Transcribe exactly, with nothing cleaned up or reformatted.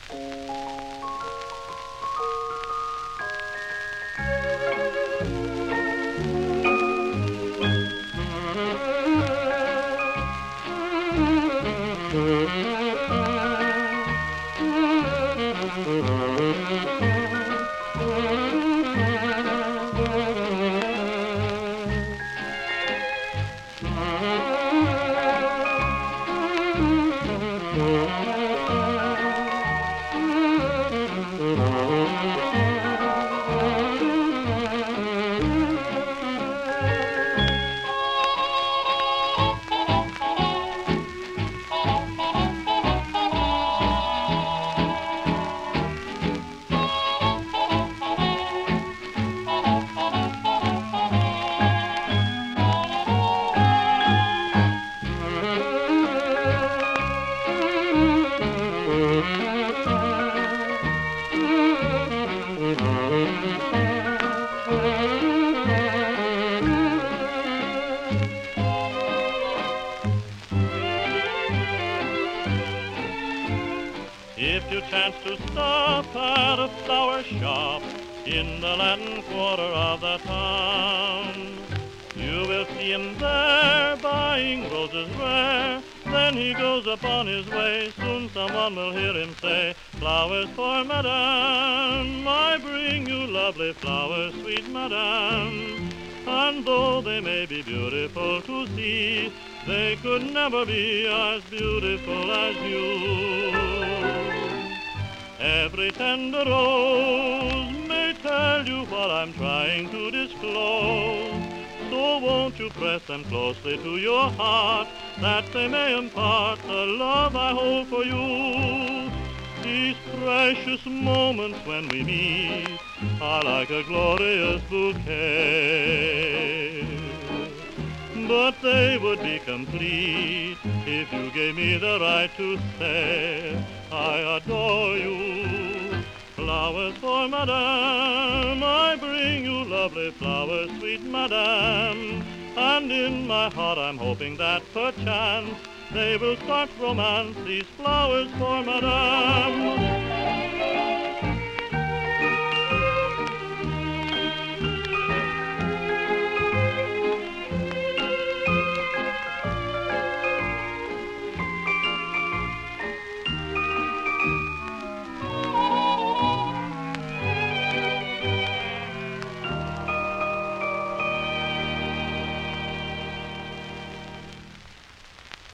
If you chance to stop at a flower shop in the Latin quarter of the town, you will see him there buying roses rare. Then he goes upon his way, soon someone will hear him say, "Flowers for Madame, I bring you lovely flowers, sweet Madame." And though they may be beautiful to see, they could never be as beautiful as you. Every tender rose may tell you what I'm trying to disclose. So won't you press them closely to your heart, that they may impart the love I hold for you. These precious moments when we meet are like a glorious bouquet, but they would be complete if you gave me the right to say I adore you. Flowers for Madame, I bring you lovely flowers, sweet Madame. And in my heart I'm hoping that perchance they will start romance, these flowers for Madame.